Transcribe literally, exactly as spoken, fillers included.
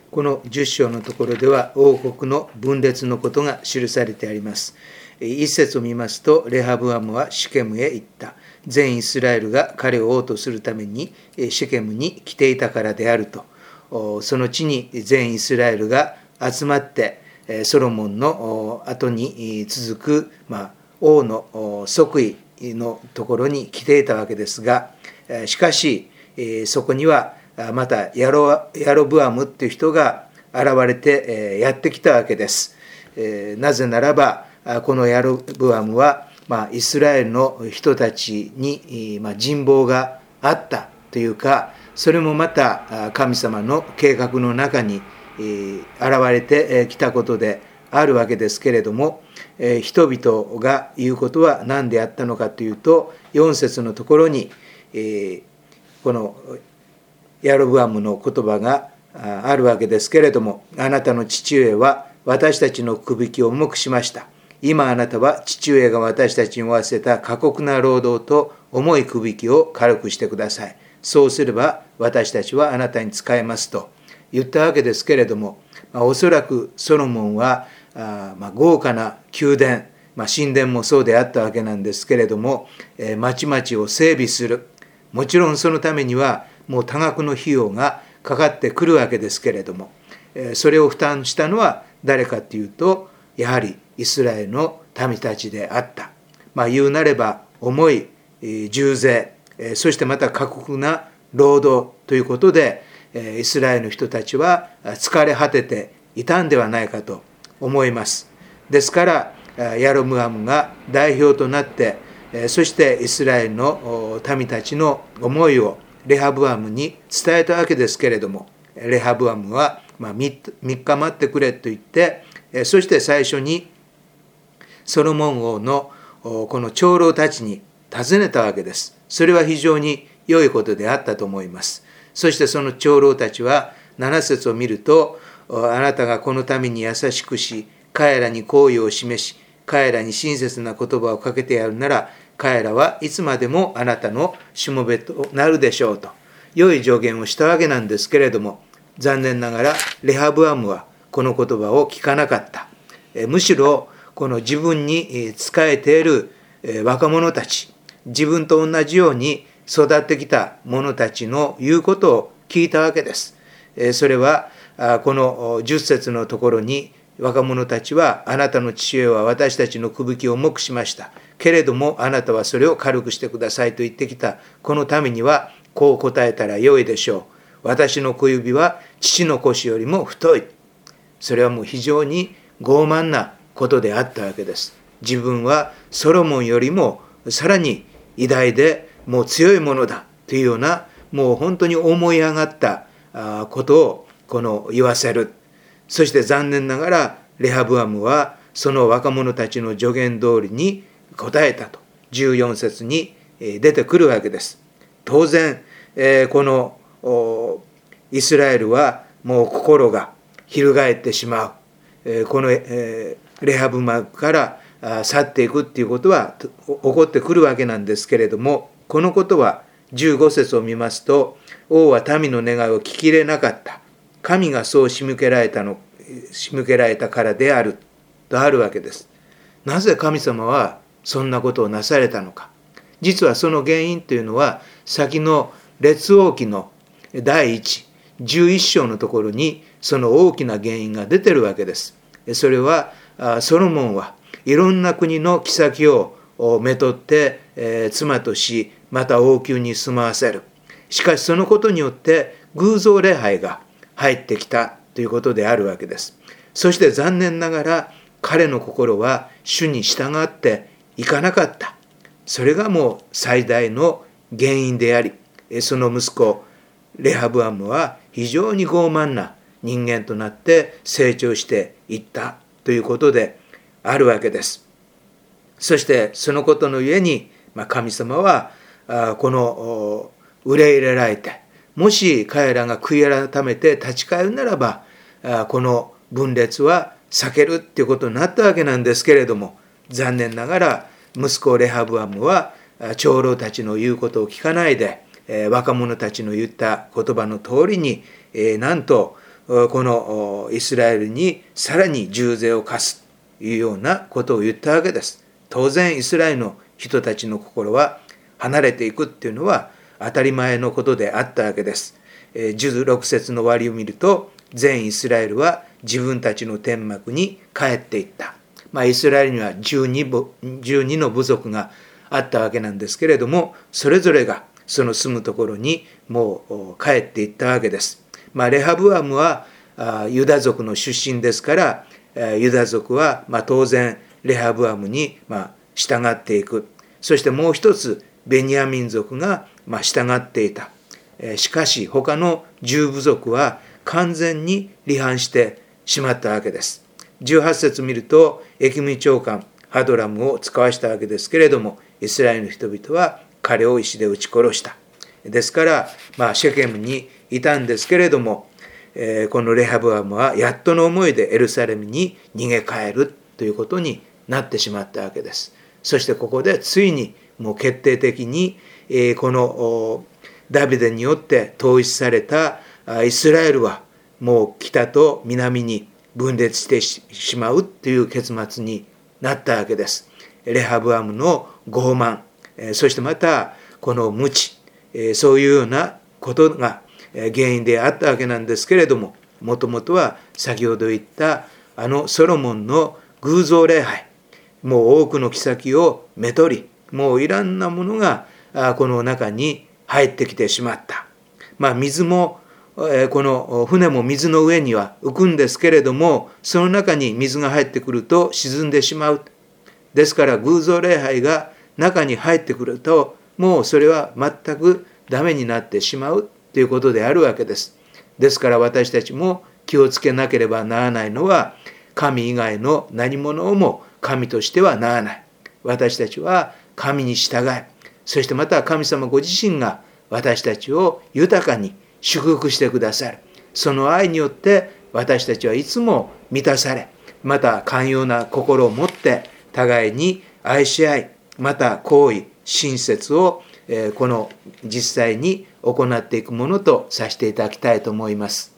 このじゅっ章のところでは王国の分裂のことが記されてあります。一節を見ますと、レハブアムはシケムへ行った。全イスラエルが彼を王とするためにシケムに来ていたからであると。その地に全イスラエルが集まってソロモンの後に続く、まあ、王の即位のところに来ていたわけですが、しかしそこにはまたヤロ、ヤロブアムという人が現れてやってきたわけです。なぜならばこのヤロブアムは、まあ、イスラエルの人たちに、まあ、人望があったというか、それもまた神様の計画の中に現れてきたことであるわけですけれども、人々が言うことは何であったのかというと、よん節のところにこのヤロブアムの言葉があるわけですけれども、あなたの父上は私たちのくびきを重くしました。今あなたは父上が私たちに負わせた過酷な労働と重いくびきを軽くしてください。そうすれば私たちはあなたに仕えますと言ったわけですけれども、まあ、おそらくソロモンはあ、まあ、豪華な宮殿、まあ、神殿もそうであったわけなんですけれども、えー、町々を整備する。もちろんそのためにはもう多額の費用がかかってくるわけですけれども、えー、それを負担したのは誰かというと、やはりイスラエルの民たちであった。まあ、言うなれば重い重税、そしてまた過酷な労働ということで、イスラエルの人たちは疲れ果てていたんではないかと思います。ですからヤロブアムが代表となって、そしてイスラエルの民たちの思いをレハブアムに伝えたわけですけれども、レハブアムはみっか待ってくれと言って、そして最初にソロモン王のこの長老たちに尋ねたわけです。それは非常に良いことであったと思います。そしてその長老たちはなな節を見ると、あなたがこの民に優しくし、彼らに好意を示し、彼らに親切な言葉をかけてやるなら、彼らはいつまでもあなたのしもべとなるでしょうと、良い助言をしたわけなんですけれども、残念ながらレハブアムはこの言葉を聞かなかった。むしろこの自分に仕えている若者たち、自分と同じように育ってきた者たちの言うことを聞いたわけです。それはこのじゅっ節のところに、若者たちはあなたの父親は私たちのくびきを重くしました。けれどもあなたはそれを軽くしてくださいと言ってきたこの民にはこう答えたらよいでしょう。私の小指は父の腰よりも太い。それはもう非常に傲慢なことであったわけです。自分はソロモンよりもさらに偉大でもう強いものだというような、もう本当に思い上がったことをこの言わせる。そして残念ながらレハブアムはその若者たちの助言通りに答えたとじゅうよん節に出てくるわけです。当然このイスラエルはもう心が翻ってしまう。このレハブアムから去っていくっていうことは起こってくるわけなんですけれども、このことはじゅうご節を見ますと、王は民の願いを聞き入れなかった。神がそう仕向けられたの、仕向けられたからであるとあるわけです。なぜ神様はそんなことをなされたのか。実はその原因というのは、先の列王記のだいいち、じゅういっ章のところにその大きな原因が出てるわけです。それはソロモンはいろんな国の妃をめとって、えー、妻とし、また王宮に住まわせる。しかしそのことによって偶像礼拝が入ってきたということであるわけです。そして残念ながら彼の心は主に従っていかなかった。それがもう最大の原因であり、その息子レハブアムは非常に傲慢な人間となって成長していったということであるわけです。そしてそのことのゆえに、まあ、神様はこの憂い入れられて、もし彼らが悔い改めて立ち返るならば、この分裂は避けるっていうことになったわけなんですけれども、残念ながら息子レハブアムは長老たちの言うことを聞かないで、若者たちの言った言葉の通りに、なんとこのイスラエルにさらに重税を課すというようなことを言ったわけです。当然イスラエルの人たちの心は離れていくっていうのは当たり前のことであったわけです。じゅうろく節の終わりを見ると、全イスラエルは自分たちの天幕に帰っていった。まあ、イスラエルにはじゅうにの部族があったわけなんですけれども、それぞれがその住むところにもう帰っていったわけです。まあ、レハブアムはユダ族の出身ですから、ユダ族はまあ当然レハブアムにまあ従っていく。そしてもう一つベニヤ民族がまあ従っていた。しかし他の十部族は完全に離反してしまったわけです。じゅうはち節見ると、エキミ長官ハドラムを使わしたわけですけれども、イスラエルの人々は彼を石で撃ち殺した。ですから、まあ、シェケムにいたんですけれども、えー、このレハブアムはやっとの思いでエルサレムに逃げ帰るということになってしまったわけです。そしてここでついにもう決定的に、えー、このダビデによって統一されたイスラエルはもう北と南に分裂してしまうという結末になったわけです。レハブアムの傲慢、そしてまたこの無知、そういうようなことが原因であったわけなんですけれども、もともとは先ほど言ったあのソロモンの偶像礼拝、もう多くの妃をめとり、もういろんなものがこの中に入ってきてしまった。まあ水もこの船も水の上には浮くんですけれども、その中に水が入ってくると沈んでしまう。ですから偶像礼拝が中に入ってくると、もうそれは全くダメになってしまうということであるわけです。ですから私たちも気をつけなければならないのは、神以外の何者をも神としてはならない。私たちは神に従い、そしてまた神様ご自身が私たちを豊かに祝福してくださる。その愛によって私たちはいつも満たされ、また寛容な心を持って互いに愛し合い、また行為、親切をこの実際に行っていくものとさせていただきたいと思います。